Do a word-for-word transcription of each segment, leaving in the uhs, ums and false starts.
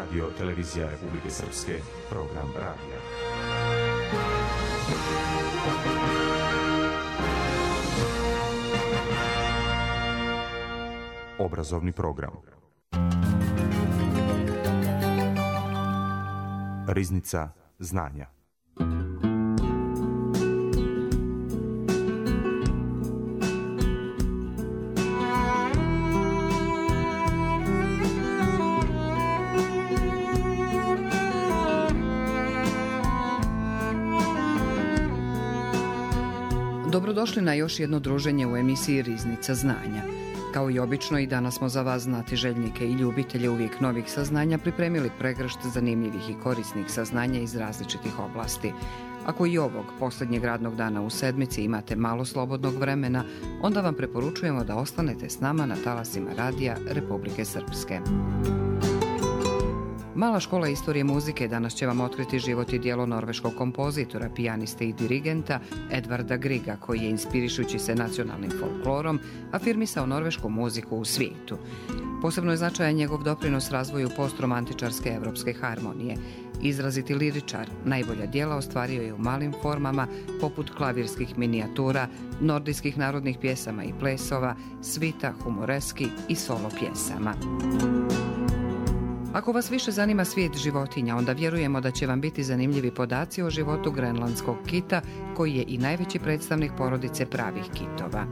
Radio Televizija Republike Srpske, program radija. Obrazovni program. Riznica znanja. Dobrodošli na još jedno druženje u emisiji Riznica znanja. Kao i obično, i danas smo za vas, znatiželjnike i ljubitelje uvijek novih saznanja, pripremili pregršt zanimljivih i korisnih saznanja iz različitih oblasti. Ako i ovog posljednjeg radnog dana u sedmici imate malo slobodnog vremena, onda vam preporučujemo da ostanete s nama na talasima radija Republike Srpske. Mala škola istorije muzike danas će vam otkriti život i djelo norveškog kompozitora, pijaniste i dirigenta Edvarda Grieга, koji je, inspirišući se nacionalnim folklorom, afirmisao norvešku muziku u svijetu. Posebno je značajan njegov doprinos razvoju postromantičarske evropske harmonije. Izraziti liričar, najbolja djela ostvario je u malim formama poput klavirskih minijatura, nordijskih narodnih pjesama i plesova, svita, humoreski i solo pjesama. Ako vas više zanima svijet životinja, onda vjerujemo da će vam biti zanimljivi podaci o životu grenlandskog kita, koji je i najveći predstavnik porodice pravih kitova.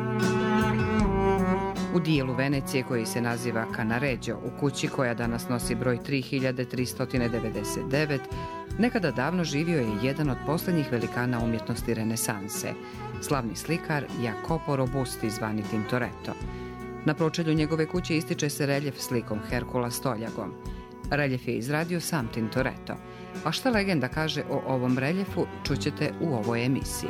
U dijelu Venecije, koji se naziva Canareggio, u kući koja danas nosi broj tri hiljade tristo devedeset devet, nekada davno živio je jedan od posljednjih velikana umjetnosti renesanse, slavni slikar Jacopo Robusti, zvani Tintoretto. Na pročelju njegove kuće ističe se reljef slikom Herkula Stoljagom. Reljef je izradio sam Tintoretto. A šta legenda kaže o ovom reljefu, čućete u ovoj emisiji.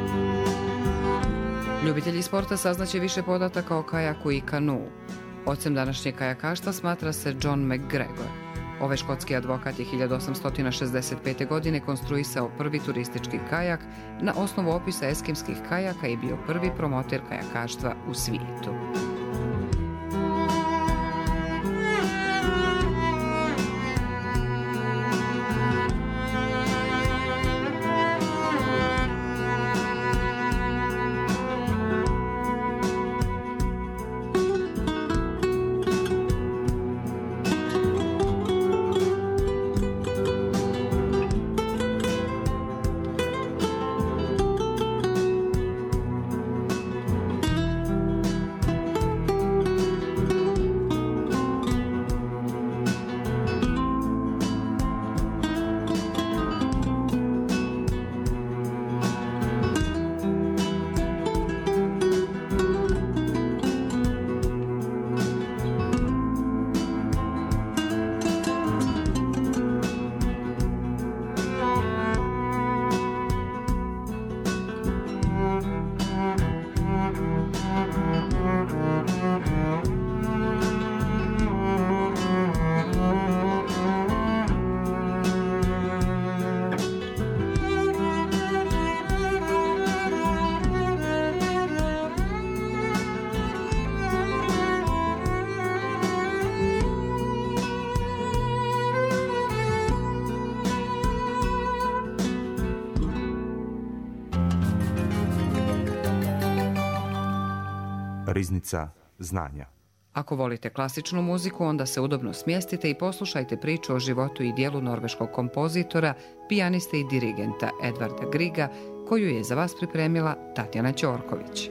Ljubitelji sporta saznaće više podataka o kajaku i kanuu. Ocem današnjeg kajakaštva smatra se John McGregor. Ovaj škotski advokat je hiljadu osamsto šezdeset pete. godine konstruisao prvi turistički kajak na osnovu opisa eskimskih kajaka i bio prvi promoter kajakaštva u svijetu. Riznica znanja. Ako volite klasičnu muziku, onda se udobno smjestite i poslušajte priču o životu i djelu norveškog kompozitora, pijaniste i dirigenta Edvarda Griega, koju je za vas pripremila Tatjana Ćorković.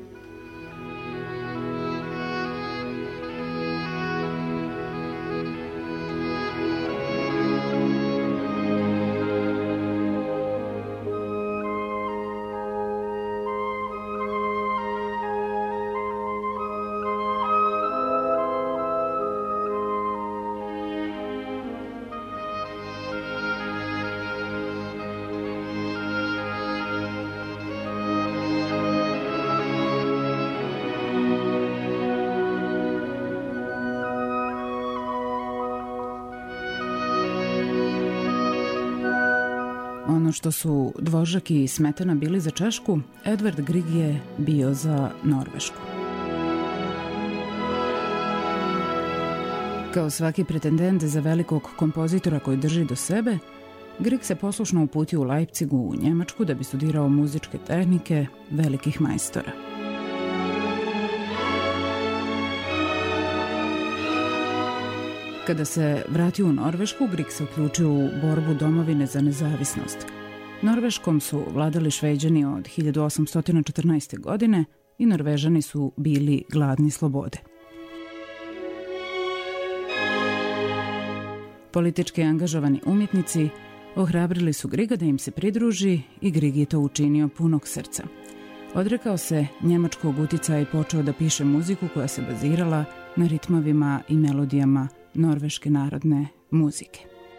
Ono što su Dvořák i Smetana bili za Češku, Edvard Grieg je bio za Norvešku. Kao svaki pretendent za velikog kompozitora koji drži do sebe, Grieg se poslušno uputio u Leipzigu u Njemačku da bi studirao muzičke tehnike velikih majstora. Kada se vratio u Norvešku, Grieg se uključio u borbu domovine za nezavisnost. Norveškom su vladali Šveđani od hiljadu osamsto četrnaeste. godine i Norvežani su bili gladni slobode. Politički angažovani umjetnici ohrabrili su Griega da im se pridruži i Grieg je to učinio punog srca. Odrekao se njemačkog uticaja i počeo da piše muziku koja se bazirala na ritmovima i melodijama norveške narodne muzike.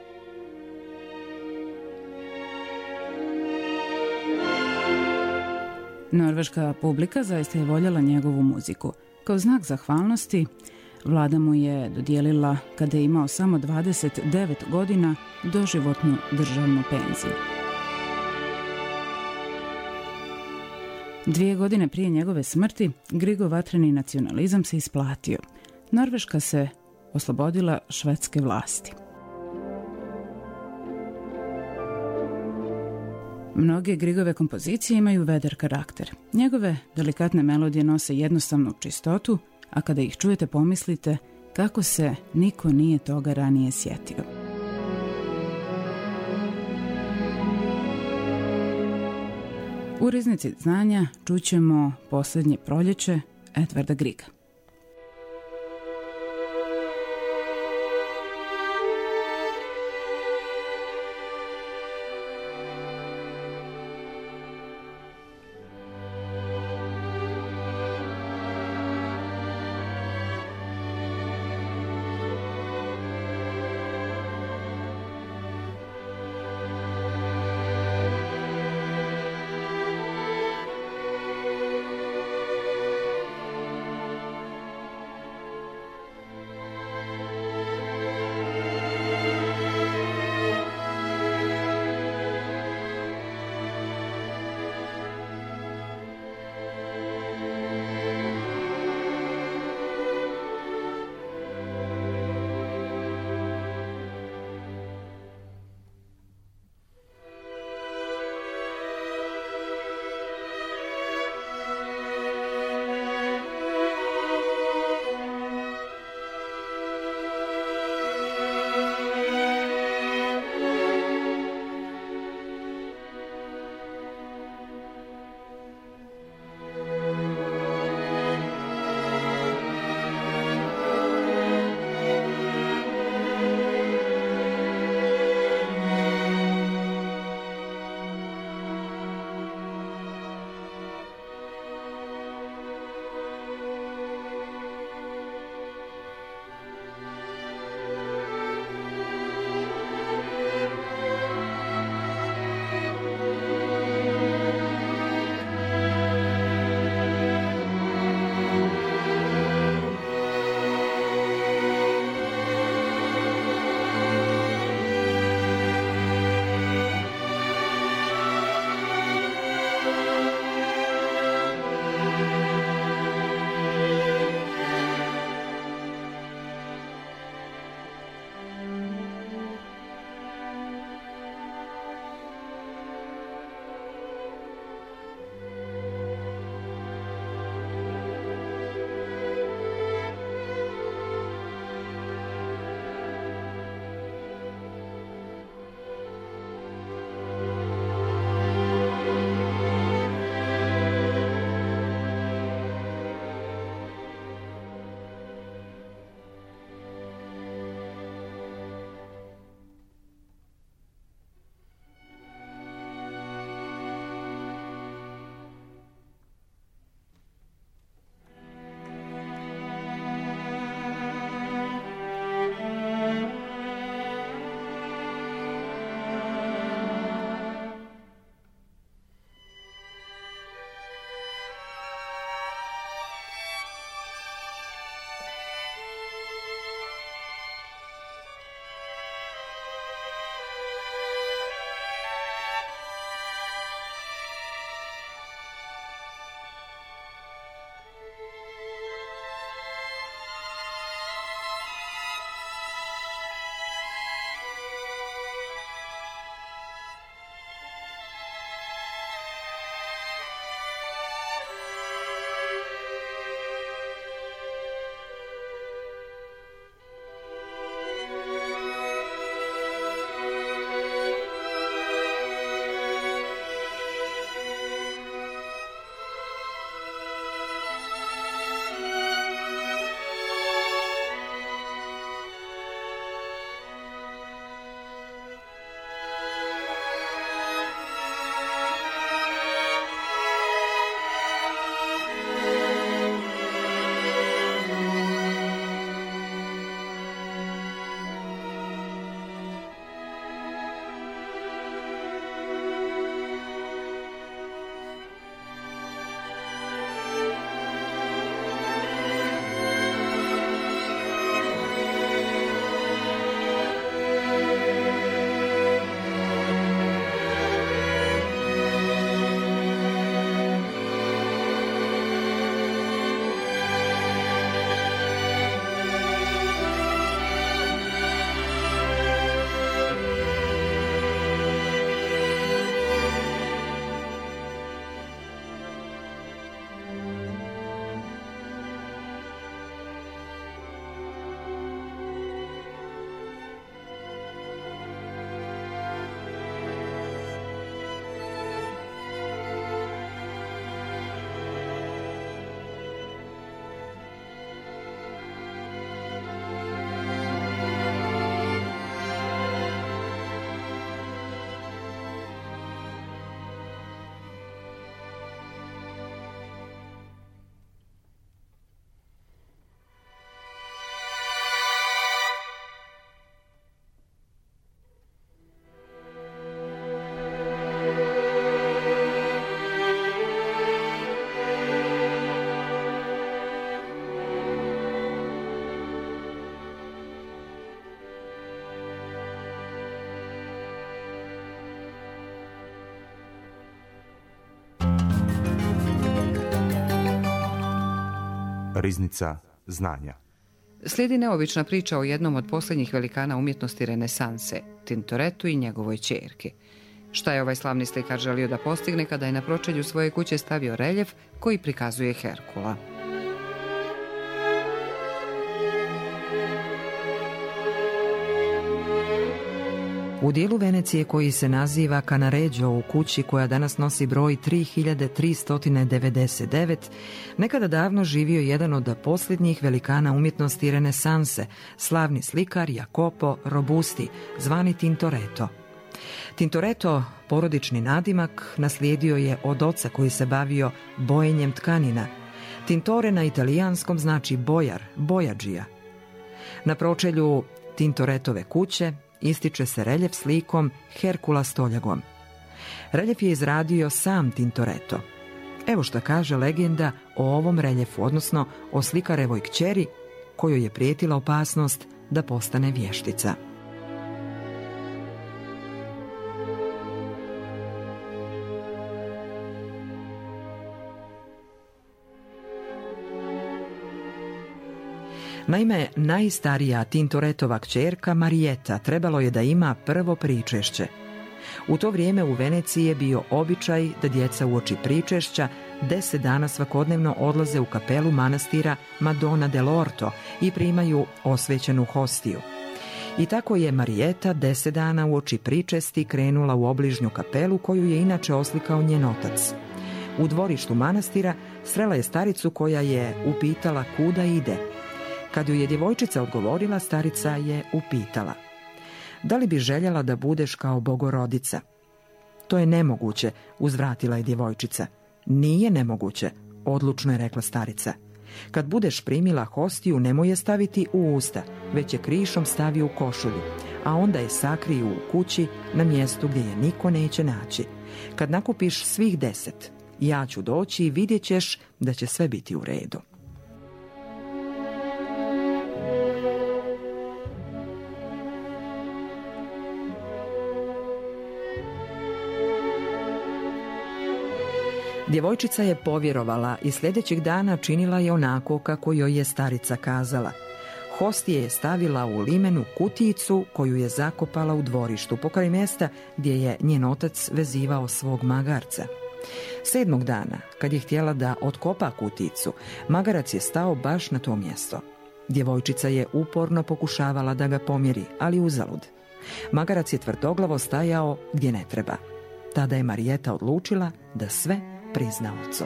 Norveška publika zaista je voljela njegovu muziku. Kao znak zahvalnosti, vlada mu je dodijelila, kada je imao samo dvadeset devet godina, doživotnu državnu penziju. Dvije godine prije njegove smrti, Griegov vatreni nacionalizam se isplatio. Norveška se oslobodila švedske vlasti. Mnoge Griegove kompozicije imaju vedar karakter. Njegove delikatne melodije nose jednostavnu čistotu, a kada ih čujete pomislite kako se niko nije toga ranije sjetio. U Riznici znanja čućemo Posljednje proljeće Edvarda Griega. Riznica znanja. Slijedi neobična priča o jednom od posljednjih velikana umjetnosti renesanse, Tintorettu i njegovoj ćerki. Šta je ovaj slavni slikar želio da postigne kada je na pročelju svoje kuće stavio reljef koji prikazuje Herkula? U dijelu Venecije koji se naziva Canareggio, u kući koja danas nosi broj tri hiljade tristo devedeset devet, nekada davno živio jedan od posljednjih velikana umjetnosti renesanse, slavni slikar Jacopo Robusti, zvani Tintoretto. Tintoretto, porodični nadimak, naslijedio je od oca koji se bavio bojenjem tkanina. Tintore na italijanskom znači bojar, bojađija. Na pročelju Tintorettove kuće ističe se reljef slikom Herkula s toljagom. Reljef je izradio sam Tintoretto. Evo što kaže legenda o ovom reljefu, odnosno o slikarevoj kćeri kojoj je prijetila opasnost da postane vještica. Naime, najstarija Tintorettova kćerka Marietta trebalo je da ima prvo pričešće. U to vrijeme u Veneciji je bio običaj da djeca uoči pričešća deset dana svakodnevno odlaze u kapelu manastira Madonna dell'Orto i primaju osvećenu hostiju. I tako je Marietta deset dana uoči pričesti krenula u obližnju kapelu koju je inače oslikao njen otac. U dvorištu manastira srela je staricu koja je upitala kuda ide. Kad ju je djevojčica odgovorila, starica je upitala: da li bi željela da budeš kao Bogorodica? To je nemoguće, uzvratila je djevojčica. Nije nemoguće, odlučno je rekla starica. Kad budeš primila hostiju, nemoj je staviti u usta, već je krišom stavi u košulju, a onda je sakriju u kući na mjestu gdje je niko neće naći. Kad nakupiš svih deset, ja ću doći i vidjet ćeš da će sve biti u redu. Djevojčica je povjerovala i sljedećeg dana činila je onako kako joj je starica kazala. Hostije je stavila u limenu kutijicu koju je zakopala u dvorištu pokraj mjesta gdje je njen otac vezivao svog magarca. Sedmog dana, kad je htjela da otkopa kutijicu, magarac je stao baš na to mjesto. Djevojčica je uporno pokušavala da ga pomjeri, ali uzalud. Magarac je tvrdoglavo stajao gdje ne treba. Tada je Marietta odlučila da sve prizna ocu.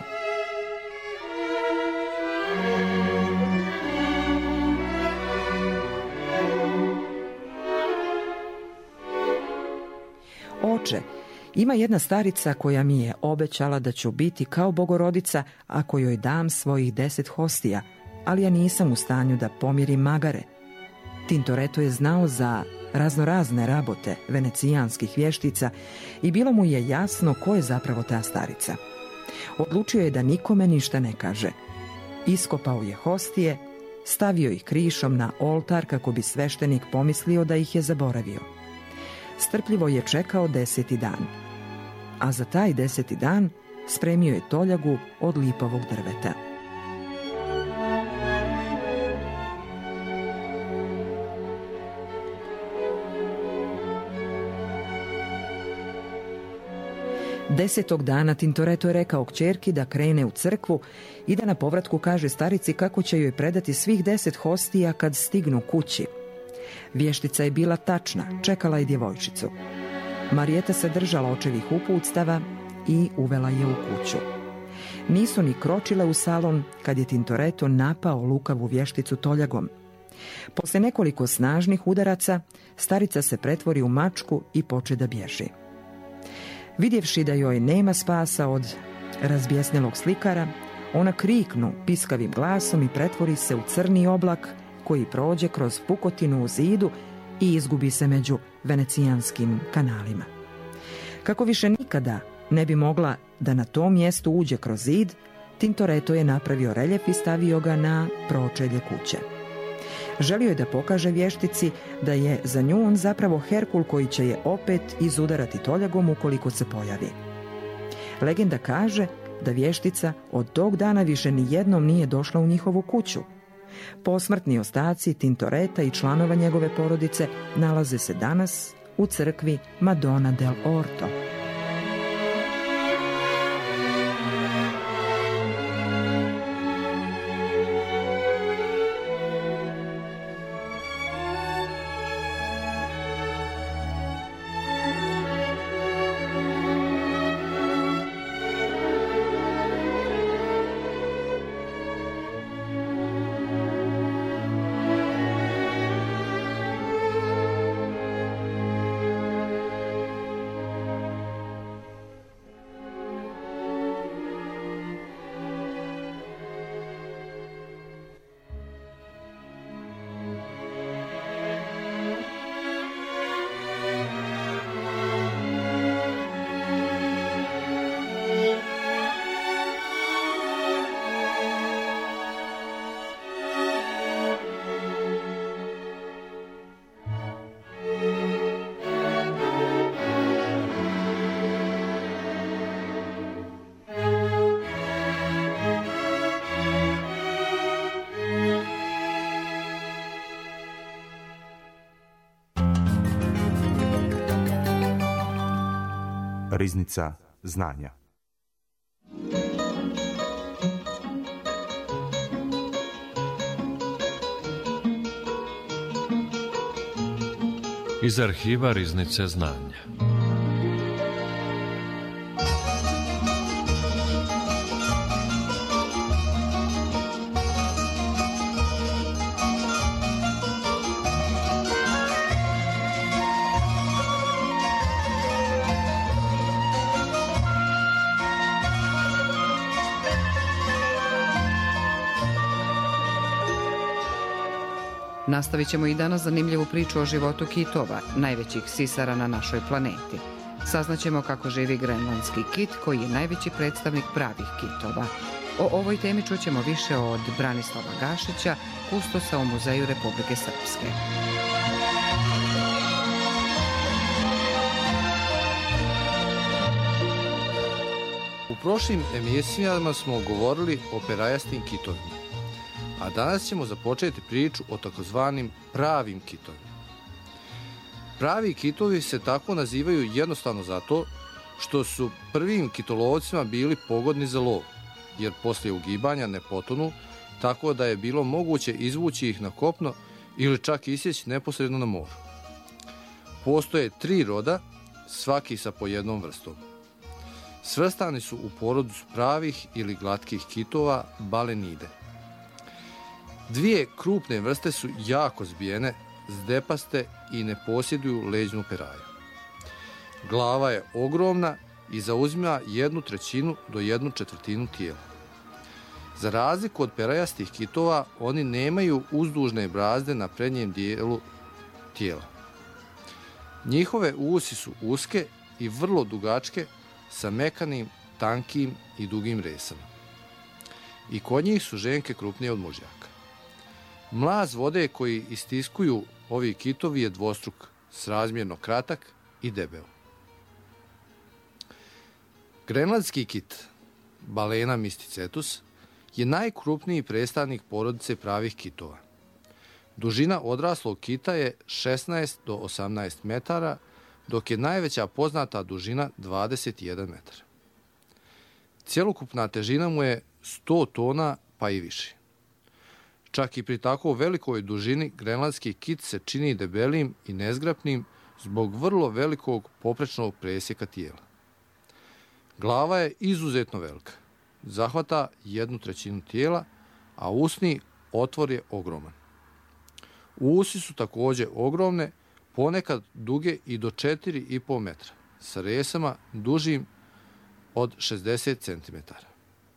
Oče, ima jedna starica koja mi je obećala da ću biti kao Bogorodica ako joj dam svojih deset hostija, ali ja nisam u stanju da pomirim magare. Tintoretto je znao za raznorazne rabote venecijanskih vještica i bilo mu je jasno ko je zapravo ta starica. Odlučio je da nikome ništa ne kaže. Iskopao je hostije, stavio ih krišom na oltar kako bi sveštenik pomislio da ih je zaboravio. Strpljivo je čekao deseti dan. A za taj deseti dan spremio je toljagu od lipovog drveta. Desetog dana Tintoretto je rekao kćerki da krene u crkvu i da na povratku kaže starici kako će joj predati svih deset hostija kad stignu kući. Vještica je bila tačna, čekala je djevojčicu. Marietta se držala očevih uputstava i uvela je u kuću. Nisu ni kročile u salon kad je Tintoretto napao lukavu vješticu toljagom. Poslije nekoliko snažnih udaraca, starica se pretvori u mačku i poče da bježi. Vidjevši da joj nema spasa od razbjesnelog slikara, ona kriknu piskavim glasom i pretvori se u crni oblak koji prođe kroz pukotinu u zidu i izgubi se među venecijanskim kanalima. Kako više nikada ne bi mogla da na tom mjestu uđe kroz zid, Tintoretto je napravio reljef i stavio ga na pročelje kuće. Želio je da pokaže vještici da je za nju on zapravo Herkul koji će je opet izudarati toljagom ukoliko se pojavi. Legenda kaže da vještica od tog dana više ni jednom nije došla u njihovu kuću. Posmrtni ostaci Tintoreta i članova njegove porodice nalaze se danas u crkvi Madonna del Orto. Riznica znanja. Iz arhiva Riznice znanja. Nastavit ćemo i danas zanimljivu priču o životu kitova, najvećih sisara na našoj planeti. Saznaćemo kako živi grenlandski kit, koji je najveći predstavnik pravih kitova. O ovoj temi čućemo više od Branislava Gašića, kustosa u Muzeju Republike Srpske. U prošlim emisijama smo govorili o perajastim kitovima, a danas ćemo započeti priču o takozvanim pravim kitovima. Pravi kitovi se tako nazivaju jednostavno zato što su prvim kitolovcima bili pogodni za lov, jer poslije ugibanja ne potonu, tako da je bilo moguće izvući ih na kopno ili čak isjeći neposredno na moru. Postoje tri roda, svaki sa po jednom vrstom. Svrstani su u porodicu pravih ili glatkih kitova, balenide. Dvije krupne vrste su jako zbijene, zdepaste i ne posjeduju leđnu peraju. Glava je ogromna i zauzima jednu trećinu do jednu četvrtinu tijela. Za razliku od perajastih kitova, oni nemaju uzdužne brazde na prednjem dijelu tijela. Njihove usi su uske i vrlo dugačke, sa mekanim, tankim i dugim resama. I kod njih su ženke krupnije od mužjaka. Mlaz vode koji istiskuju ovi kitovi je dvostruk, srazmjerno kratak i debel. Grenlandski kit, Balena mysticetus, je najkrupniji predstavnik porodice pravih kitova. Dužina odraslog kita je šesnaest do osamnaest metara, dok je najveća poznata dužina dvadeset jedan metar. Cjelokupna težina mu je sto tona pa i više. Čak i pri tako velikoj dužini grenlandski kit se čini debelim i nezgrapnim zbog vrlo velikog poprečnog presjeka tijela. Glava je izuzetno velika, zahvata jednu trećinu tijela, a usni otvor je ogroman. Usi su također ogromne, ponekad duge i do četiri i pol metra, sa resama dužim od šezdeset centimetara.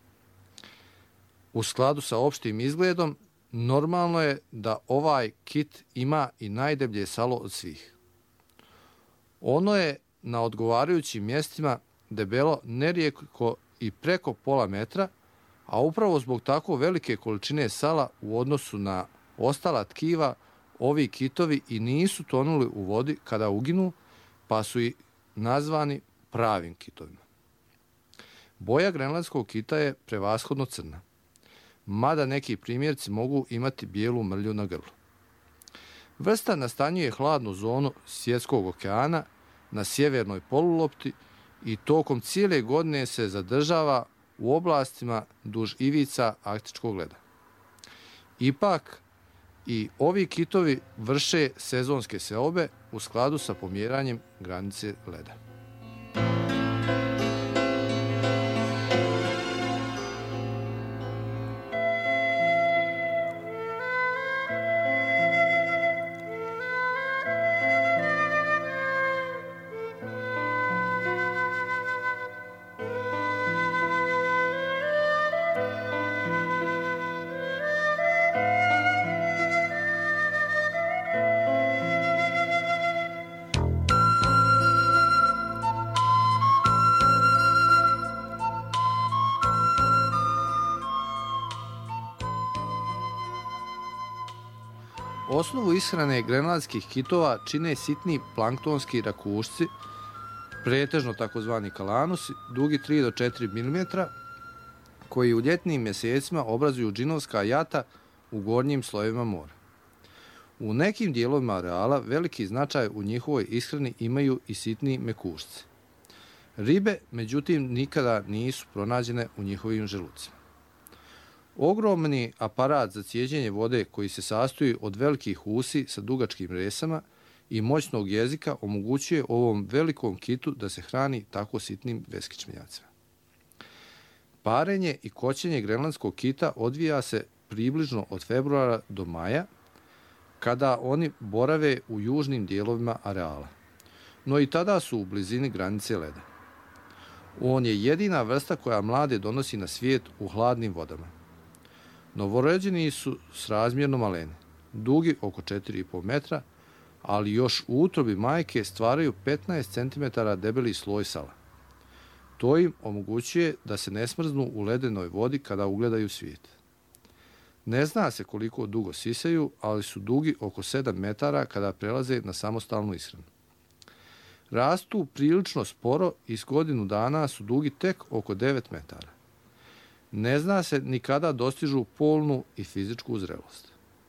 U skladu sa opštim izgledom, normalno je da ovaj kit ima i najdeblje salo od svih. Ono je na odgovarajućim mjestima debelo nerijetko i preko pola metra, a upravo zbog tako velike količine sala u odnosu na ostala tkiva, ovi kitovi i nisu tonuli u vodi kada uginu, pa su i nazvani pravim kitovima. Boja grenlandskog kita je prevashodno crna, mada neki primjerci mogu imati bijelu mrlju na grlu. Vrsta nastanjuje hladnu zonu Svjetskog okeana na sjevernoj polulopti i tokom cijele godine se zadržava u oblastima duž ivica arktičkog leda. Ipak, i ovi kitovi vrše sezonske seobe u skladu sa pomjeranjem granice leda. Osnovu ishrane grenlandskih kitova čine sitni planktonski rakušci, pretežno takozvani kalanusi, dugi tri do četiri milimetra, koji u ljetnim mjesecima obrazuju džinovska jata u gornjim slojevima mora. U nekim dijelovima areala veliki značaj u njihovoj ishrani imaju i sitni mekušci. Ribe, međutim, nikada nisu pronađene u njihovim želucima. Ogromni aparat za cijeđenje vode koji se sastoji od velikih usi sa dugačkim resama i moćnog jezika omogućuje ovom velikom kitu da se hrani tako sitnim beskičmenjacima. Parenje i koćenje grenlandskog kita odvija se približno od februara do maja, kada oni borave u južnim dijelovima areala, no i tada su u blizini granice leda. On je jedina vrsta koja mlade donosi na svijet u hladnim vodama. Novorođeni su srazmjerno maleni, dugi oko četiri i po metra, ali još u utrobi majke stvaraju petnaest centimetara debeli sloj sala. To im omogućuje da se ne smrznu u ledenoj vodi kada ugledaju svijet. Ne zna se koliko dugo sisaju, ali su dugi oko sedam metara kada prelaze na samostalnu ishranu. Rastu prilično sporo i s godinu dana su dugi tek oko devet metara. Ne zna se ni kada dostižu polnu i fizičku zrelost.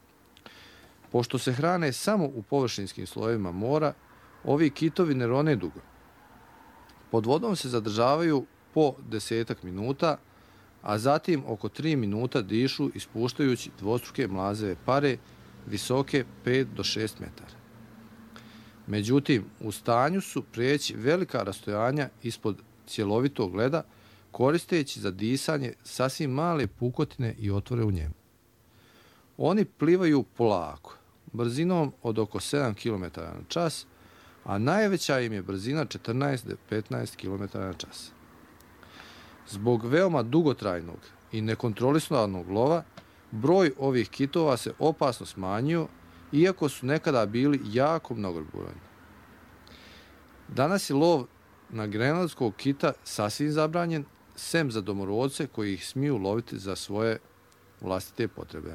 Pošto se hrane samo u površinskim slojevima mora, ovi kitovi ne rone dugo. Pod vodom se zadržavaju po desetak minuta, a zatim oko tri minuta dišu ispuštajući dvostruke mlazeve pare visoke pet do šest metara. Međutim, u stanju su prijeći velika rastojanja ispod cjelovitog leda, koristeći za disanje sasvim male pukotine i otvore u njemu. Oni plivaju polako, brzinom od oko sedam kilometara na čas, a najveća im je brzina četrnaest do petnaest kilometara na čas. Zbog veoma dugotrajnog i nekontrolisanog lova, broj ovih kitova se opasno smanjio, iako su nekada bili jako mnogobrojni. Danas je lov na grenlandskog kita sasvim zabranjen, sem za domorodce koji ih smiju loviti za svoje vlastite potrebe.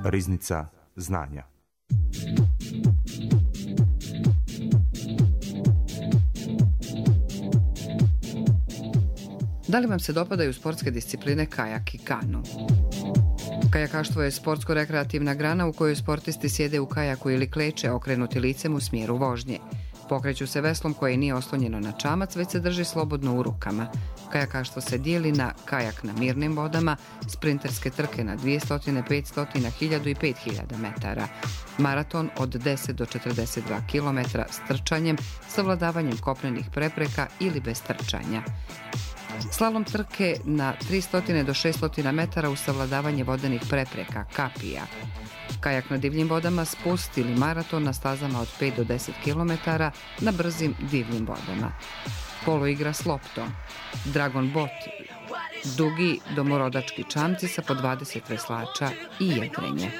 Riznica znanja. Da li vam se dopadaju sportske discipline kajak i kanu? Kajakaštvo je sportsko-rekreativna grana u kojoj sportisti sjede u kajaku ili kleče okrenuti licem u smjeru vožnje. Pokreću se veslom koje nije oslonjeno na čamac, već se drži slobodno u rukama. Kajakaštvo se dijeli na kajak na mirnim vodama, sprinterske trke na dvjesto, petsto, hiljadu i pet hiljada metara, maraton od deset do četrdeset dva kilometra s trčanjem, savladavanjem kopnenih prepreka ili bez trčanja. Slalom trke na tristo do šesto metara uz savladavanje vodenih prepreka, kapija. Kajak na divljim vodama, spust ili maraton na stazama od pet do deset kilometara na brzim divljim vodama. Poluigra s loptom, dragon bot, dugi domorodački čamci sa po dvadeset veslača i jedrenje.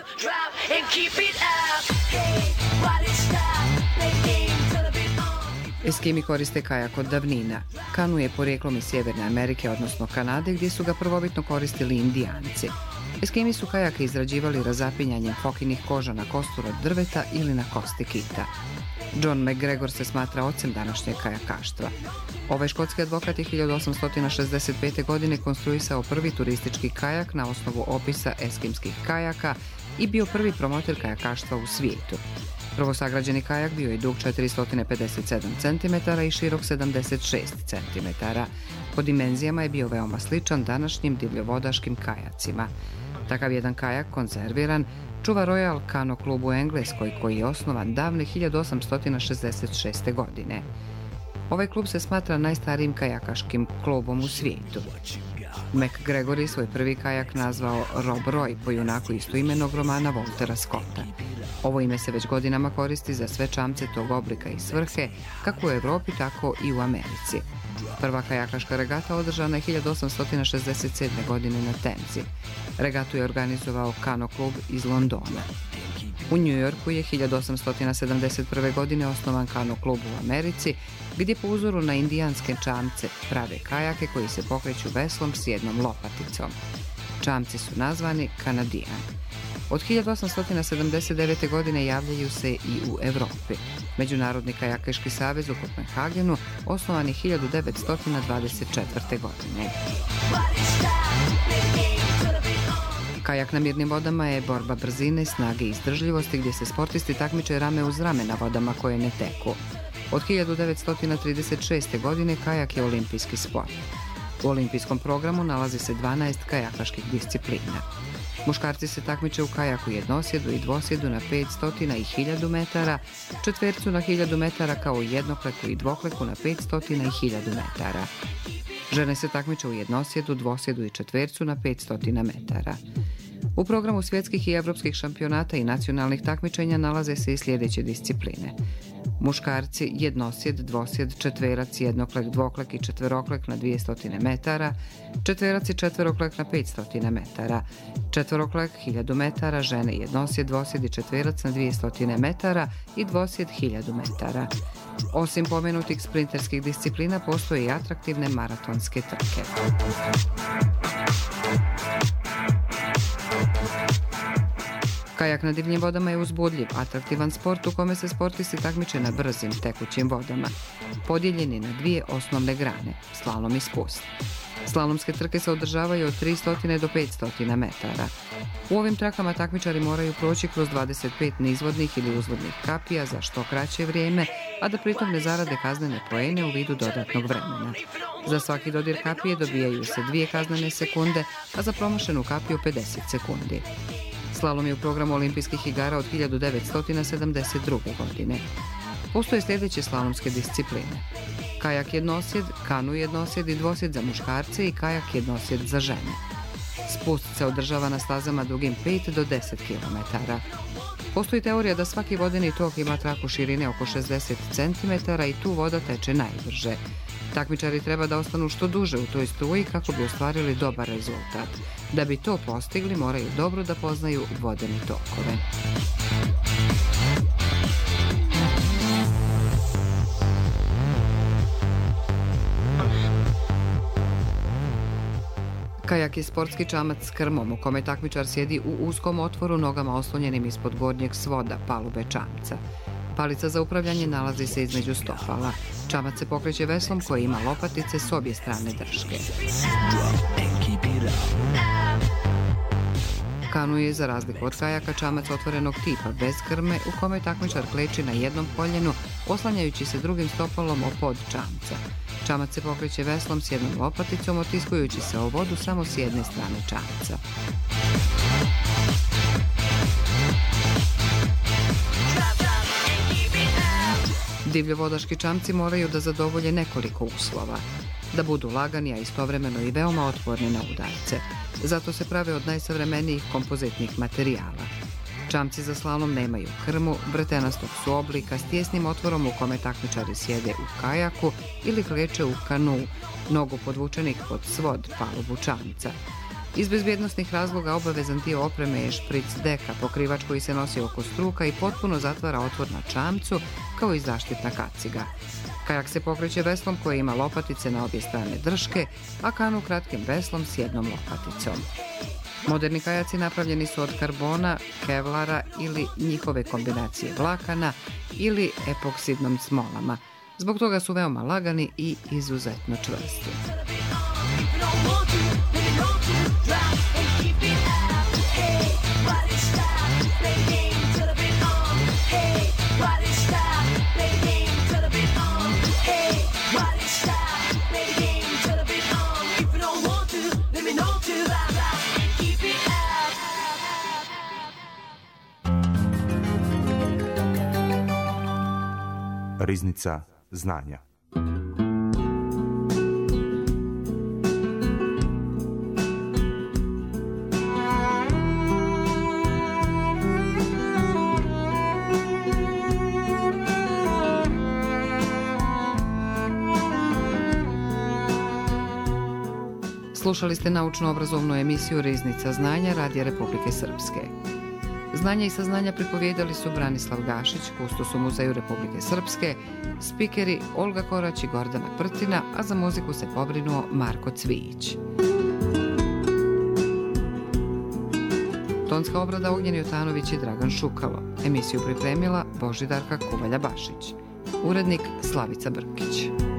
Eskimi koriste kajak od davnina. Kanu je porijeklom iz Sjeverne Amerike, odnosno Kanade, gdje su ga prvobitno koristili Indijanci. Eskimi su kajake izrađivali razapinjanjem fokinih koža na kostur od drveta ili na kosti kita. John McGregor se smatra ocem današnjeg kajakaštva. Ovaj škotski advokat je hiljadu osamsto šezdeset pete. godine konstruisao prvi turistički kajak na osnovu opisa eskimskih kajaka i bio prvi promoter kajakaštva u svijetu. Prvosagrađeni kajak bio je dug četiristo pedeset sedam centimetara i širok sedamdeset šest centimetara. Po dimenzijama je bio veoma sličan današnjim divljovodaškim kajacima. Takav jedan kajak, konzerviran, čuva Royal Kano klub u Engleskoj, koji je osnovan davne hiljadu osamsto šezdeset šeste. godine. Ovaj klub se smatra najstarijim kajakaškim klubom u svijetu. McGregor je svoj prvi kajak nazvao Rob Roy po junaku istoimenog romana Waltera Scotta. Ovo ime se već godinama koristi za sve čamce tog oblika i svrhe, kako u Europi, tako i u Americi. Prva kajakaška regata održana je hiljadu osamsto šezdeset sedme. godine na Temzi. Regatu je organizovao Kano klub iz Londona. U New Yorku je hiljadu osamsto sedamdeset prve. godine osnovan Kano klub u Americi, gdje po uzoru na indijanske čamce prave kajake koji se pokreću veslom s jednom lopaticom. Čamci su nazvani Kanadijan. Od hiljadu osamsto sedamdeset devete. godine javljaju se i u Europi. Međunarodni kajakaški savez u Kopenhagenu osnovan je hiljadu devetsto dvadeset četvrte. godine. Kajak na mirnim vodama je borba brzine, snage i izdržljivosti, gdje se sportisti takmiče rame uz rame na vodama koje ne teku. Od hiljadu devetsto trideset šeste. godine kajak je olimpijski sport. U olimpijskom programu nalazi se dvanaest kajakaških disciplina. Muškarci se takmiče u kajaku jednosjedu i dvosjedu na petsto i hiljadu metara, četvercu na hiljadu metara, kao i jednokleku i dvokleku na petsto i hiljadu metara. Žene se takmiče u jednosjedu, dvosjedu i četvercu na petsto metara. U programu svjetskih i evropskih šampionata i nacionalnih takmičenja nalaze se i sljedeće discipline. Muškarci jednosjed, dvosjed, četverac, jednoklek, dvoklek i četveroklek na dvjesto metara, četverac i četveroklek na petsto metara, četveroklek hiljadu metara, žene jednosjed, dvosjed i četverac na dvjesto metara i dvosjed hiljadu metara. Osim pomenutih sprinterskih disciplina, postoje i atraktivne maratonske trke. Kajak na divljim vodama je uzbudljiv, atraktivan sport u kome se sportisti takmiče na brzim, tekućim vodama. Podijeljeni na dvije osnovne grane, slalom i spust. Slalomske trke se održavaju od tristo do petsto metara. U ovim trakama takmičari moraju proći kroz dvadeset pet nizvodnih ili uzvodnih kapija za što kraće vrijeme, a da pritom ne zarade kaznene poene u vidu dodatnog vremena. Za svaki dodir kapije dobijaju se dvije kaznene sekunde, a za promašenu kapiju pedeset sekundi. Slalom je u programu olimpijskih igara od hiljadu devetsto sedamdeset druge. godine. Postoje sljedeće slalomske discipline: kajak jednosjed, kanu jednosjed i dvosjed za muškarce i kajak jednosjed za žene. Spust se održava na stazama dugim pet do deset kilometara. Postoji teorija da svaki vodeni tok ima traku širine oko šezdeset centimetara i tu voda teče najbrže. Takmičari treba da ostanu što duže u toj struji kako bi ostvarili dobar rezultat. Da bi to postigli, moraju dobro da poznaju vodene tokove. Kajak je sportski čamac s krmom u kome takmičar sjedi u uskom otvoru, nogama oslonjenim ispod gornjeg svoda palube čamca. Palica za upravljanje nalazi se između stopala. Čamac se pokreće veslom koje ima lopatice s obje strane drške. Kanu je, za razliku od kajaka, čamac otvorenog tipa bez krme u kome takmičar kleči na jednom koljenu, oslanjajući se drugim stopalom o pod čamca. Čamac se pokreće veslom s jednom lopaticom, otiskujući se o vodu samo s jedne strane čamca. Divljovodaški čamci moraju da zadovolje nekoliko uslova. Da budu lagani, a istovremeno i veoma otporni na udarce. Zato se prave od najsavremenijih kompozitnih materijala. Čamci za slalom nemaju krmu, vretenastog su oblika s tijesnim otvorom u kome takmičari sjede u kajaku ili kleče u kanu, nogu podvučenih pod svod palubu čamca. Iz bezbjednosnih razloga obavezan dio opreme je špric deka, pokrivač koji se nosi oko struka i potpuno zatvara otvor na čamcu, kao i zaštitna kaciga. Kajak se pokreće veslom koje ima lopatice na obje strane drške, a kanu kratkim veslom s jednom lopaticom. Moderni kajaci napravljeni su od karbona, kevlara ili njihove kombinacije vlakana ili epoksidnom smolama. Zbog toga su veoma lagani i izuzetno čvrsti. Riznica znanja. Slušali ste naučno-obrazovnu emisiju Riznica znanja Radija Republike Srpske. Znanja i saznanja pripovijedali su Branislav Gašić, kustos u Muzeju Republike Srpske, spikeri Olga Korać i Gordana Prtina, a za muziku se pobrinuo Marko Cvijić. Tonska obrada Ognjen Jotanović i Dragan Šukalo. Emisiju pripremila Božidarka Kuvalja-Bašić. Urednik Slavica Brkić.